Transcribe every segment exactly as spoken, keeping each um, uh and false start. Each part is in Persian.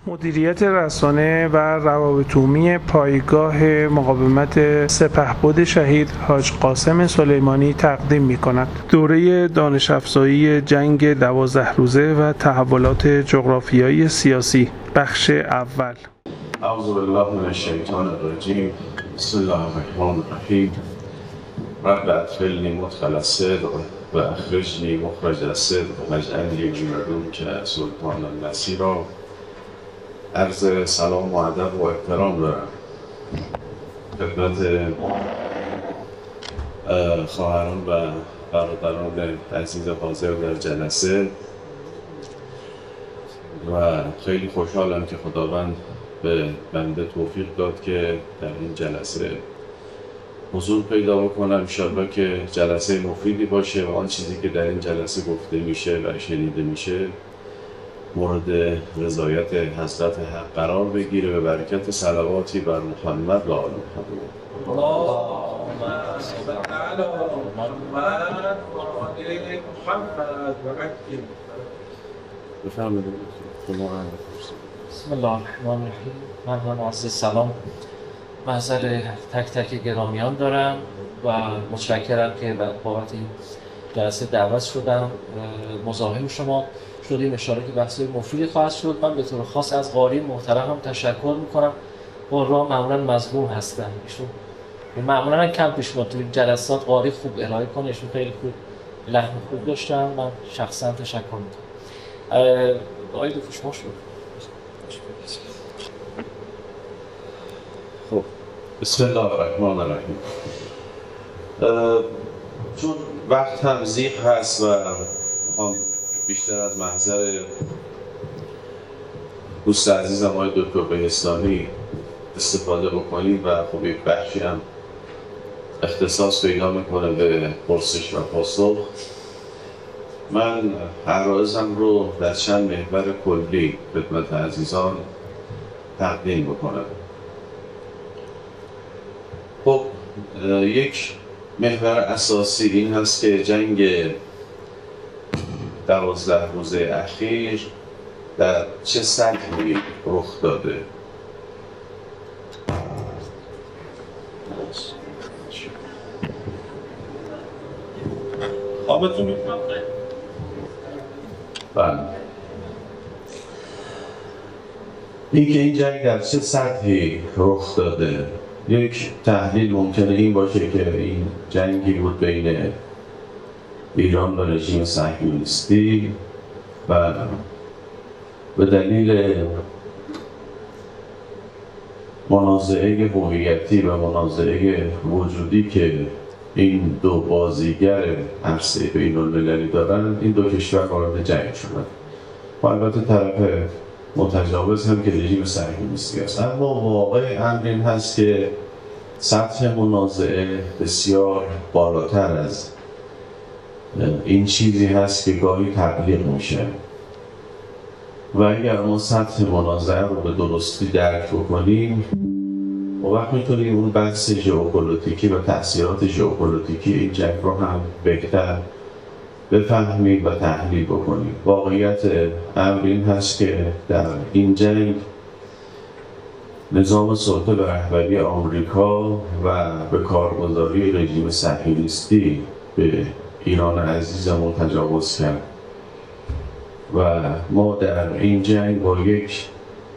مدیریت رسانه و روابط عمومی پایگاه مقاومت سپهبد شهید حاج قاسم سلیمانی تقدیم می‌کند. دوره دانش افزایی جنگ دوازده روزه و تحولات جغرافیایی سیاسی، بخش اول. اعوذ بالله من الشیطان الرجیم. بسم الله الرحمن الرحیم. رب ادخلنی مدخل الصدق و اخرجنی مخرج الصدق واجعلنی من لدنک سلطانا نصیرا. عرض سلام و ادب و احترام دارم خدمت خواهران و برادران عزیز حاضر در جلسه و خیلی خوشحالم که خداوند به بنده توفیق داد که در این جلسه حضور پیدا بکنم. انشالله که جلسه مفیدی باشه و آن چیزی که در این جلسه گفته میشه و شنیده میشه مورد رضایت حضرت حق قرار بگیره به برکت صلواتی بر محمد و آل محمد. اللهم صل علی محمد و آل محمد و عجل. بفرمایید. بسم الله الرحمن الرحیم. من هم عرض سلام محضر تک تک گرامیان دارم و متشکرم که بابت این جلسه دعوت شدم. مزاحم شما شدیم، اشاره که بحث مفیدی خواهد شد. من به طور خاص از قاری محترم هم تشکر میکنم. با راه معمولا مظلوم هستن، ایشون معمولا کم پیش میاد تو جلسات قاری خوب ارائه کنه، ایشون خیلی خوب لحن خوب داشتن. من شخصا تشکر میکنم. آقای دکتر شما شد. خب بسم الله الرحمن الرحیم. چون وقت هم زیغ هست و میخوام بیشتر از محضر دوست عزیزم آقای دکتر بهستانی استفاده بکنیم و خب یک بخشی هم اختصاص پیدا میکنه به پرسش و پاسخ، من عرایزم رو در چند محور کلی خدمت عزیزان تقدیم بکنم. خب یک محور اساسی این هست که جنگ دوازده روزه اخیر در چه سطحی رخ داده. آبتون میکنم. بله. این که این جنگ در چه سطحی رخ داده، یک تحلیل ممکنه این باشه که این جنگی بود بین ایران و رژیم صهیونیستی و به دلیل منازعه هویتی و منازعه وجودی که این دو بازیگر عرصه بین‌المللی دارن، این دو کشور وارد جنگ شدن و البته طرف متجاوز هم که رژیم صهیونیستی است. اما واقع امر این هست که سطح منازعه بسیار بالاتر از این چیزی هست که گاهی تبلیغ میشه و اگر ما سطح منازعه رو به درستی درک بکنیم و وقت میتونیم اون بحث ژئوپلیتیکی و تأثیرات ژئوپلیتیکی این جنگ رو هم بهتر بفهمیم و تحلیل بکنیم. واقعیت امر این هست که در این جنگ نظام سلطه به رهبری آمریکا و به کارگزاری رژیم صهیونیستی به ایران عزیزمون تجاوز کرد و ما در این جنگ با یک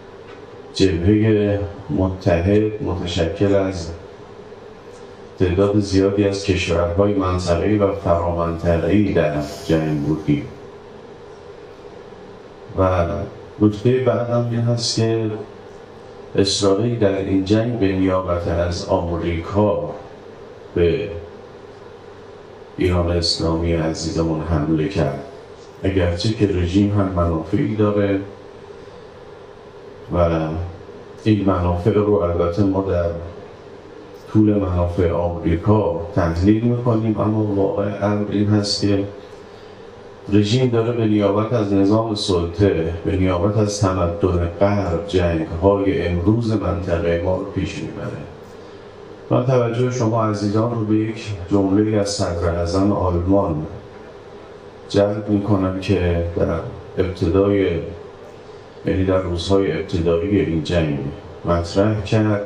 جبهه متحد متشکل از تعداد زیادی از کشورهای منطقه‌ای و فرامنطقه‌ای در جنگ بودیم. و نکته بعد هم این هست که اسرائیل در این جنگ به نیابت از آمریکا به ایران اسلامی عزیزمون حمله کرد، اگرچه که رژیم هم منافعی داره و این منافع رو البته ما در طول منافع آمریکا تحلیل میکنیم، اما واقع امر این هست که رژیم داره به نیابت از نظام سلطه، به نیابت از تمدن غرب جنگ‌های امروز منطقه ما رو پیش میبره. من توجه شما عزیزان رو به یک جمله از صدر اعظم آلمان جلب میکنم که در ابتدای یعنی در روزهای ابتدایی این جنگ مطرح کرد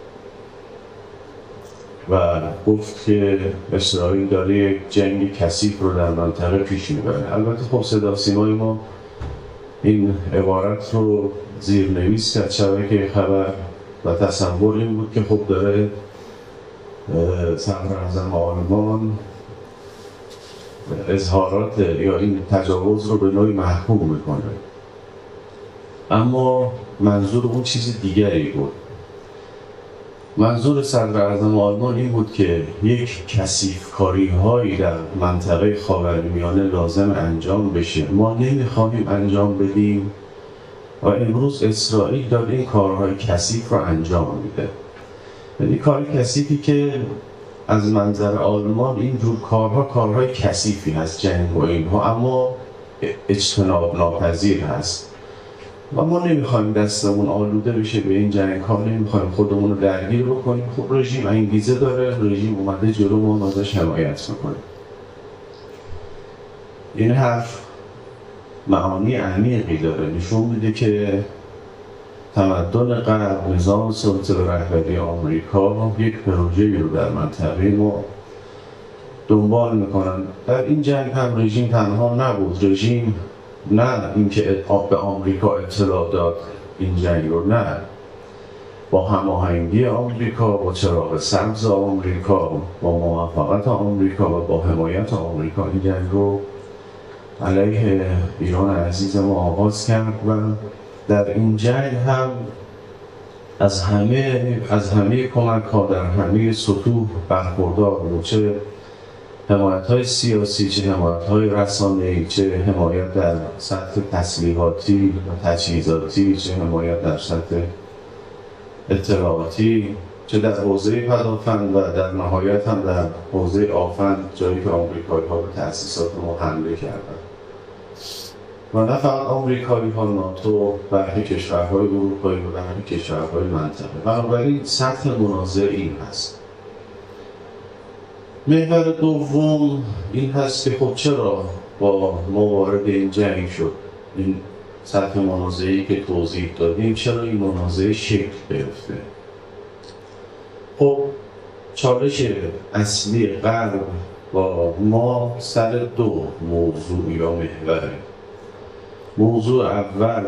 و گفت که اسرائیل داره یک جنگ کثیف رو در منطقه پیش میبره. البته خب صدا سیمای ما این عبارت رو زیرنویس کرد شبکه خبر و تصور این بود که خب داره صدر اعظم آلمان اظهارات یا این تجاوز رو به نوعی محکوم میکنه، اما منظور اون چیز دیگری بود. منظور صدر اعظم آلمان این بود که یک کثیف‌کاری هایی در منطقه خاورمیانه لازم انجام بشه، ما نمیخواهیم انجام بدیم و امروز اسرائیل داره این کارهای کثیف رو انجام میده. یعنی کار کثیفی که از منظر آلمان این جور کارها کارهای کثیفی هست، جنگ و اینها، اما اجتناب ناپذیر هست و ما نمیخوایم دستمون آلوده بشه به این جنگ ها، نمیخوایم خودمون رو درگیر بکنیم. خب رژیم انگیزه داره، رژیم اومده جلو، ما ازش حمایت میکنیم. این حرف معانی عمیقی داره، نشون میده که تمدن غرب، نظام سلطه و رهبری آمریکا یک پروژه‌ای رو در منطقه ما دنبال میکنن. در این جنگ هم رژیم تنها نبود. رژیم نه اینکه به آمریکا اطلاع داد این جنگ رو، نه، با هماهنگی آمریکا، با چراغ سبز آمریکا، با موافقت آمریکا و با حمایت آمریکا این جنگ رو علیه ایران عزیز ما آغاز کرد و در این جنگ هم از همه از همه کمک ها در همه سطوح برخوردار بود، چه حمایت های سیاسی، چه حمایت های رسانه‌ای، چه حمایت در سطح تسلیحاتی و تجهیزاتی، چه حمایت در سطح اطلاعاتی، چه در حوزه پدافند و در نهایت هم در حوزه آفند، جایی که آمریکایی ها به تأسیسات ما حمله کردند. و نه فقط آمریکایی ها، ناتو، برخی کشورهای اروپایی و برخی کشورهای منطقه. بنابراین سطح منازعه این هست. محور دوم این هست که خب چرا با ما وارد این جنگ شد؟ این سطح منازعه‌ای که توضیح دادیم، چرا این منازعه شکل گرفته؟ خب چالش اصلی غرب با ما سر دو موضوع یا محوره. موضوع اول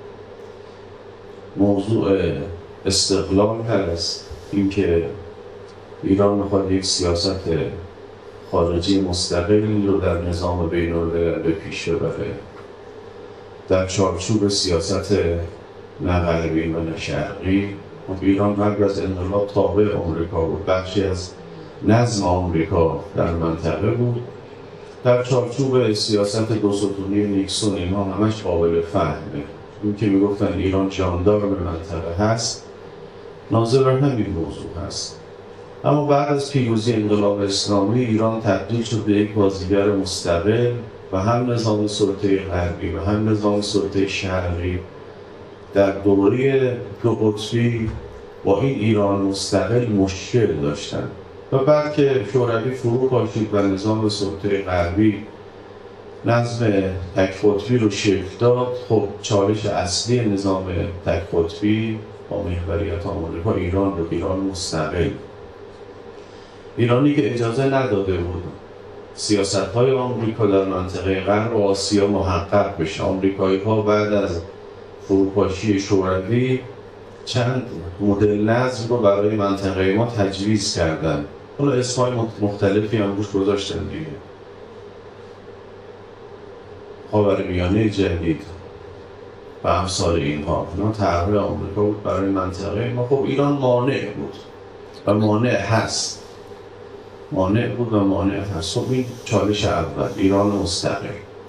موضوع استقلال هست، اینکه ایران میخواد یک سیاست خارجی مستقل رو در نظام بین‌الملل به پیش ببره در چارچوب سیاست نه غربی و نه شرقی. ایران قبل از انقلاب تابع آمریکا بود، بخشی از نظم آمریکا در منطقه بود. در چارچوب سیاست دو ستونی نیکسون اینها همش قابل فهمه. این که میگفتن ایران جاندار به منطقه هست، ناظر همین موضوع هست. اما بعد از پیروزی انقلاب اسلامی ایران تبدیل شد به یک بازیگر مستقل و هم نظام سلطه غربی و هم نظام سلطه شرقی در دوره دو قطبی با این ایران مستقل مشکل داشتند. و بعد که شوروی فرو پاشید و نظام سلطه غربی نظم تک قطبی رو شکل داد، خب چالش اصلی نظام تک قطبی با محوریت آمریکا ایران رو، ایران مستقل، ایرانی که اجازه نداده بود سیاست‌های آمریکا در منطقه غرب و آسیا محقق بشه. آمریکایی‌ها بعد از فروپاشی شوروی چند مدل نظم رو برای منطقه ما تجویز کردن. حالا اسمای مختلفی هم روش گذاشتن دیگه، خاورمیانه جدید و امثال اینها. اینا طرح آمریکا بود برای منطقه ما. خب ایران مانع بود و مانع هست، مانع بود و مانع هست. خب این چالش اول، ایران مستقل.